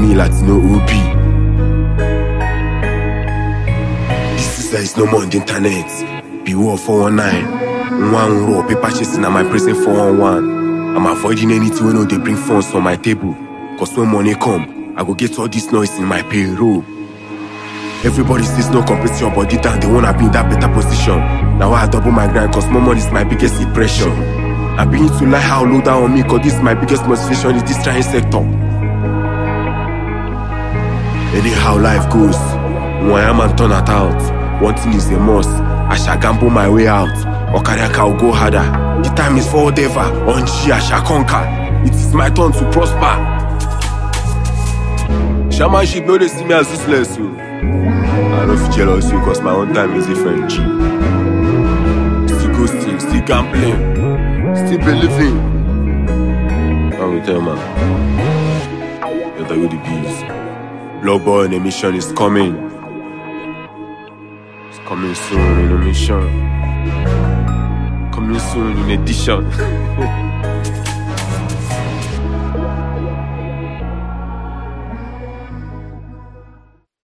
me Latino OB. This is no more on the internet. Beware 419. One raw paper chasing at my present 411. I'm avoiding anything when they bring funds on my table. Cause when money come, I go get all this noise in my payroll. Everybody says no competition, but deep down they wanna be in that better position. Now I double my grind cause more money is my biggest depression. I'm beginning to lie how low down on me cause this is my biggest motivation in this trying sector. Anyhow life goes, when I am and turn it out. One thing is a must, I shall gamble my way out. Or Kariaka will go harder. The time is for whatever, on G I shall conquer. It is my turn to prosper. Shamanship no they see me as useless so. I don't feel jealous you cause my own time is different G. Still ghosting, still gambling, still believing. Let me tell you man, you're the bees. Blood boy in a mission is coming. It's coming soon in a mission. Coming soon in edition.